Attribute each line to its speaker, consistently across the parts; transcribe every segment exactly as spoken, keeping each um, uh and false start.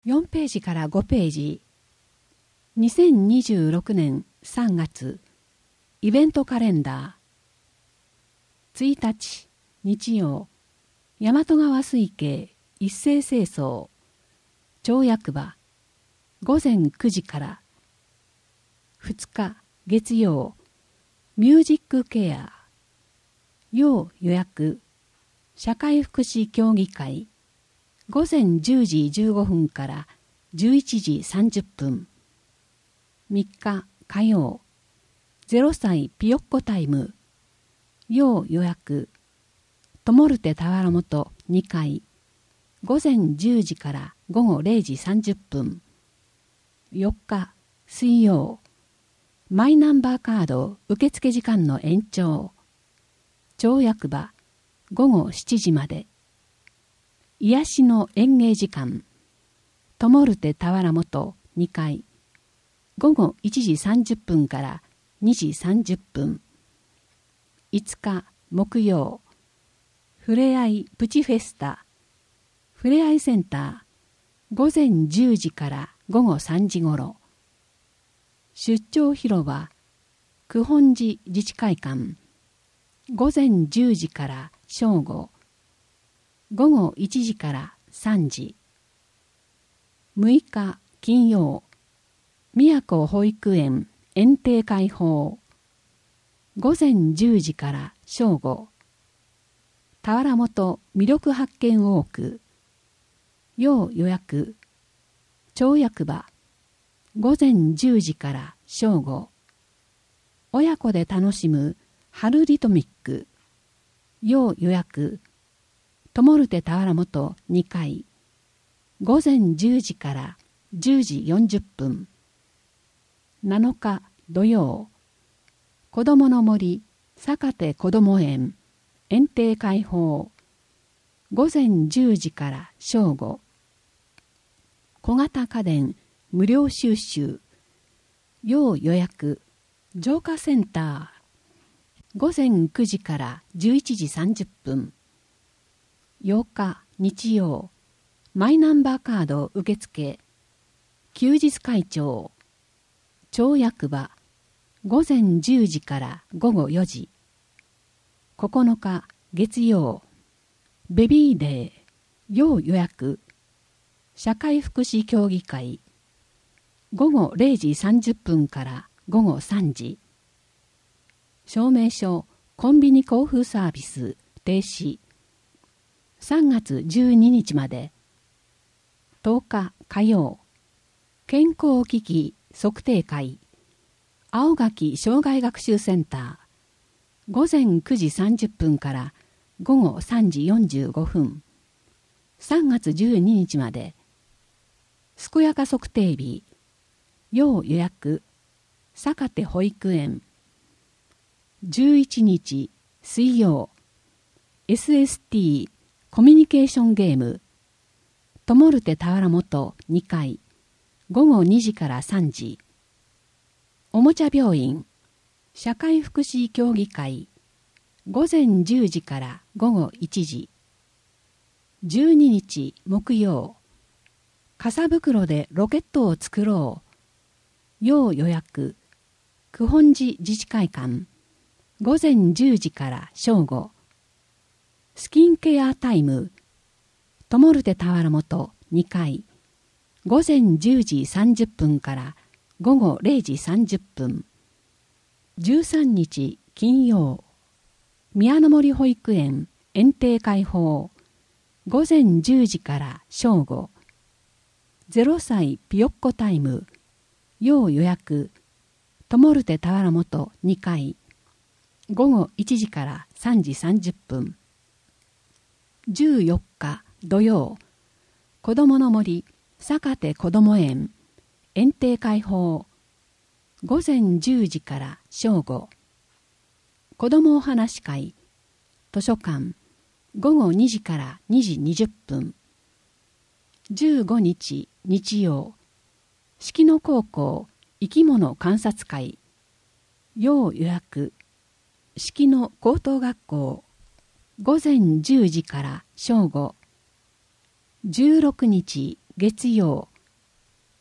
Speaker 1: よんページからごページ。にせんにじゅうろくねんさんがつイベントカレンダー。ついたち日曜、大和川水系一斉清掃町役場ごぜんくじから。ふつか月曜、ミュージックケア要予約社会福祉協議会ごぜんじゅうじじゅうごふんからじゅういちじさんじゅっぷん。みっか火曜、ゼロさいピヨッコタイム要予約トモルテタワラモトにかいごぜんじゅうじからごごれいじさんじゅっぷん。よっか水曜、マイナンバーカード受付時間の延長町役場ごごしちじまで。癒しの演芸時間トモルテタワラモトにかいごごいちじさんじゅっぷんからにじさんじゅっぷん。いつか木曜、ふれあいプチフェスタふれあいセンターごぜんじゅうじからごごさんじごろ。出張広場九本寺自治会館ごぜんじゅうじから正午ごごいちじからさんじ。むいか金曜、宮古保育園園庭開放ごぜんじゅうじから正午。田原本魅力発見ウォーク要予約町役場ごぜんじゅうじから正午。親子で楽しむ春リトミック要予約トモルテタワラモトにかいごぜんじゅうじからじゅうじよんじゅっぷん。なのか土曜、子どもの森坂手こども園園庭開放ごぜんじゅうじから正午。小型家電無料収集要予約浄化センターごぜんくじからじゅういちじさんじゅっぷん。ようか日曜、マイナンバーカード受付休日会長町役場ごぜんじゅうじからごごよじ。ここのか月曜、ベビーデー要予約社会福祉協議会ごごれいじさんじゅっぷんからごごさんじ。証明書コンビニ交付サービス停止さんがつじゅうににちまで。とおか火曜、健康機器測定会青垣障害学習センターごぜんくじさんじゅっぷんからごごさんじよんじゅうごふん。さんがつじゅうににちまで。健やか測定日要予約坂手保育園じゅういちにち水曜 エスエスティー コミュニケーションゲームトモルテタワラモトにかいごごにじからさんじ。おもちゃ病院社会福祉協議会ごぜんじゅうじからごごいちじ。じゅうににち木曜、傘袋でロケットを作ろう要予約九本寺自治会館ごぜんじゅうじから正午。スキンケアタイムトモルテタワラモトにかいごぜんじゅうじさんじゅっぷんからごごれいじさんじゅっぷん。じゅうさんにち金曜、宮の森保育園園庭開放ごぜんじゅうじから正午。ゼロさいピヨッコタイム要予約トモルテタワラモトにかいごごいちじからさんじさんじゅっぷん。じゅうよっか土曜、子どもの森坂手こども園園庭開放ごぜんじゅうじから正午。子どもお話会図書館ごごにじからにじにじゅっぷん。じゅうごにち日曜、敷野高校生き物観察会要予約敷野高等学校ごぜんじゅうじから正午。じゅうろくにち月曜、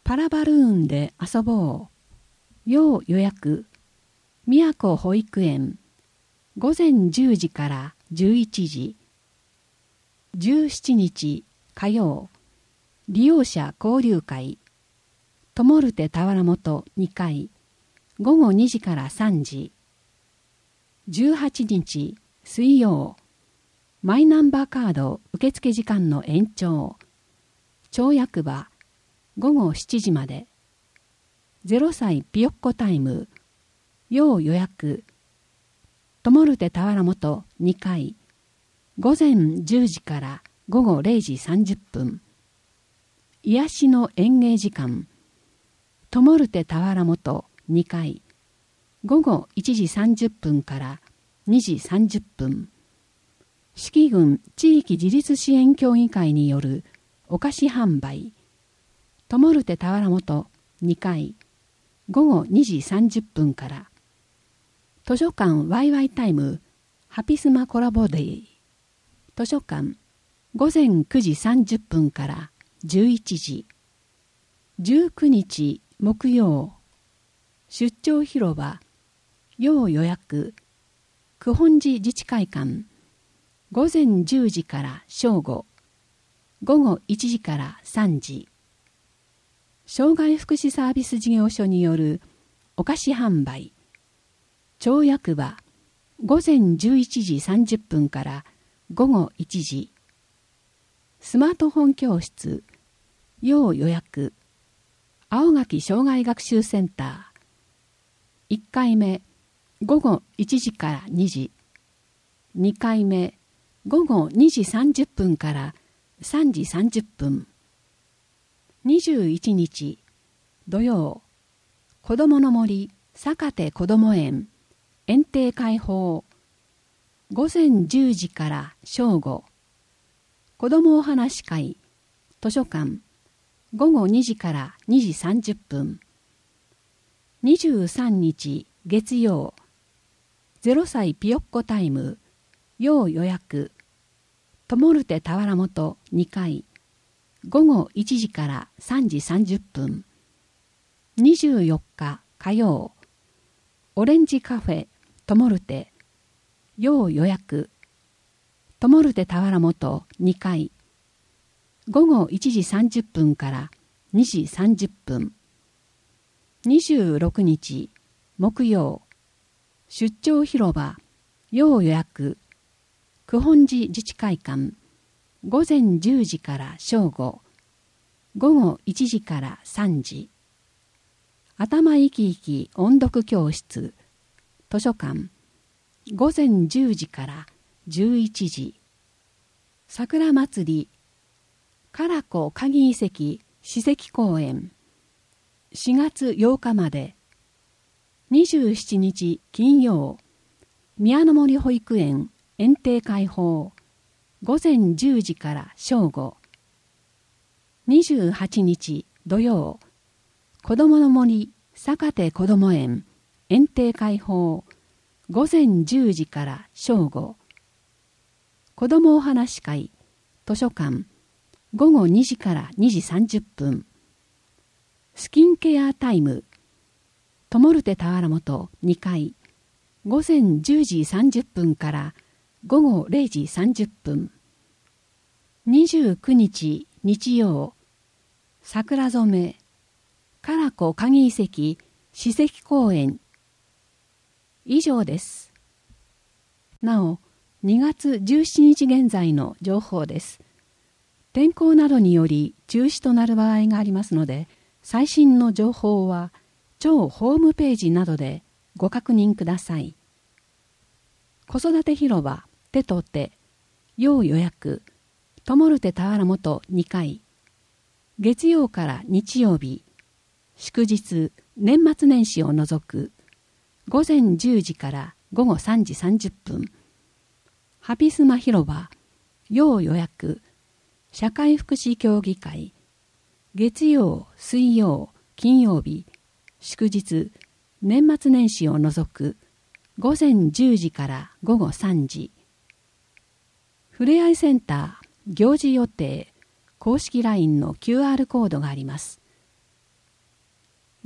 Speaker 1: パラバルーンで遊ぼう。要予約。宮古保育園。午前じゅうじからじゅういちじ。じゅうしちにち火曜。利用者交流会。トモルテ俵本にかい。午後にじからさんじ。じゅうはちにち水曜。マイナンバーカード受付時間の延長。町役場。午後しちじまで。ゼロさいピヨッコタイム。要予約。トモルテ俵本にかい。午前じゅうじから午後れいじさんじゅっぷん。癒しの演芸時間。トモルテ俵本にかい。午後いちじさんじゅっぷんからにじさんじゅっぷん。四季郡地域自立支援協議会によるお菓子販売。トモルテ俵本にかい。午後にじさんじゅっぷんから。図書館ワイワイタイムハピスマコラボデイ。図書館午前くじさんじゅっぷんからじゅういちじ。じゅうくにち木曜。出張広場。要予約。九本寺自治会館。午前じゅうじから正午。午後いちじからさんじ。障害福祉サービス事業所によるお菓子販売。町役場。午前じゅういちじさんじゅっぷんから午後いちじ。スマートフォン教室。要予約。青垣障害学習センター。いっかいめ。午後いちじからにじ。にかいめ。午後にじさんじゅっぷんからさんじさんじゅっぷん。にじゅういちにち土曜。子どもの森坂手こども園園庭開放。午前じゅうじから正午。子どもお話会図書館。午後にじからにじさんじゅっぷん。にじゅうさんにち月曜。ゼロさいピヨッコタイム要予約。トモルテ俵本にかい。午後いちじからさんじさんじゅっぷん。にじゅうよっか火曜。オレンジカフェトモルテ。要予約。トモルテ俵本にかい。午後いちじさんじゅっぷんからにじさんじゅっぷん。にじゅうろくにち木曜。出張広場。要予約。九本寺自治会館。午前じゅうじから正午。午後いちじからさんじ。頭生き生き音読教室。図書館。午前じゅうじからじゅういちじ。桜祭り。唐子鍵遺跡史跡公園。しがつようかまで。にじゅうしちにち金曜。宮の森保育園園庭開放。午前じゅうじから正午。にじゅうはちにち土曜。子どもの森坂手こども園園庭開放。午前じゅうじから正午。子どもお話会図書館。午後にじからにじさんじゅっぷん。スキンケアタイム。トモルテ俵本にかい。午前じゅうじさんじゅっぷんから午後れいじさんじゅっぷん。にじゅうくにち日曜。桜染め。唐子鍵遺跡史跡公園。以上です。なお、にがつじゅうしちにち現在の情報です。天候などにより中止となる場合がありますので、最新の情報は町ホームページなどでご確認ください。子育て広場手と手要予約。トモルテ俵本にかい。月曜から日曜日。祝日年末年始を除く。午前じゅうじから午後さんじさんじゅっぷん。ハピスマ広場要予約。社会福祉協議会。月曜、水曜、金曜日。祝日年末年始を除く。午前じゅうじから午後さんじ。ふれあいセンター行事予定公式 ライン の キューアール コードがあります。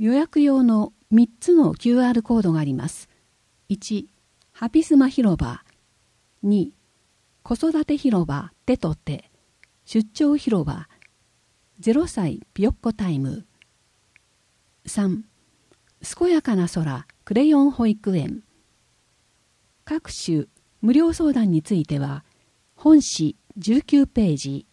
Speaker 1: 予約用のみっつの キューアール コードがあります。いち、ハピスマ広場。に、子育て広場手と手。出張広場。ゼロさいぴよっこタイム。さん、健やかな空クレヨン保育園。各種無料相談については、本誌じゅうきゅうページ。